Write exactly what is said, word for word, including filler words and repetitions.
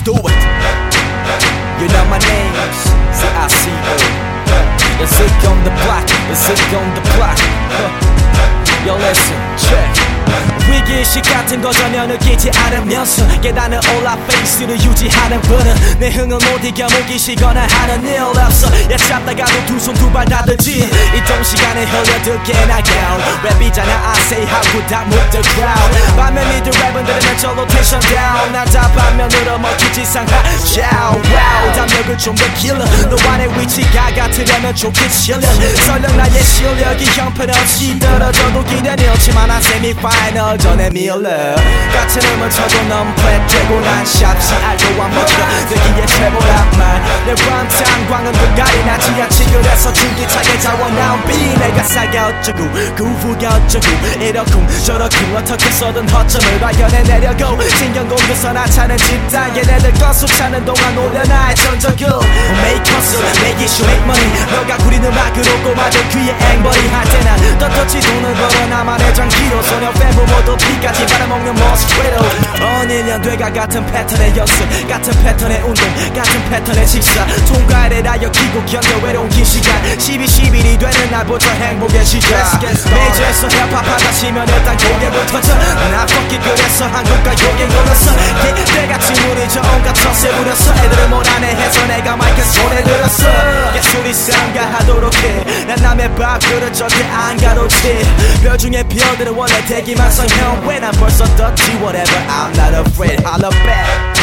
do it. You know my name, C I C O. It's Zick on the block, it's Zick on the block. Yo listen, check. 위기의식 같은 거 전혀 느끼지 않으면서 계단을 올라 페이스를 유지하는 분은 내 흥을 못 이겨 무기시거나 하는 일 없어. 야 잡다가도 두 손 두 발 다 들지. 이동 시간에 흘려들게 나가온 랩이잖아 I say 하고 다 move the crowd. 반면 니들 랩은 들으면 절로 텐션 down. 나 다 반면으로 먹히지 상하죠. wow 담력을 좀 더 길러. 너 안에 위치가 같으려면 좋게 칠려. 설령 나의 실력이 형편없이 떨어져도 기대는 잃지만 난 세미파이널 전에 밀러. 같은 음을 쳐도 넌 플랫 되고 난 샵시 알고 안 먹혀. 여기에 최고란 말내 런탄 광은 불가리나 지하치 그래서 줄기차게 자원나온 비 내가 싸가 어쩌고 그 후가 어쩌고 이렇쿵 저렇쿵 어떻게 써든 허점을 발견해 내려고 신경 공격서 나차는 집단 얘네들 거수 차는 동안 올려놔 전적을 make hustle make issue make money 너가 구린 음악으로 꼽아줘 귀에 앵벌이 할 때나 떳떳이 돈을 벌어 나만의 장기로 소녀 팬부 모두 피까지 빨아먹는 모습 그래도 온 일 년 돼가 같은 패턴의 연습 같은 패턴의 운동 같은 패턴의 식사 통과를 하여 키고 견뎌 외로운 긴 시간 십이 십일이 되는 날부터 행복의 시작 메이저에서 힙합하다 치면 일단 고개부터 져나 뻑기 그래서 한국과 요게 걸렸어 때같이 물이 저 온갖 텃세 부렸어 애들을 몰아내해서 내가 마이크 손에 들었어 예술이 상가하도록 해난 남의 밥그릇 절대 안 가로채 뼈 중에 피어들은 원래 대기만 성형 왜 난 벌써 떴지 whatever I'm not afraid holla back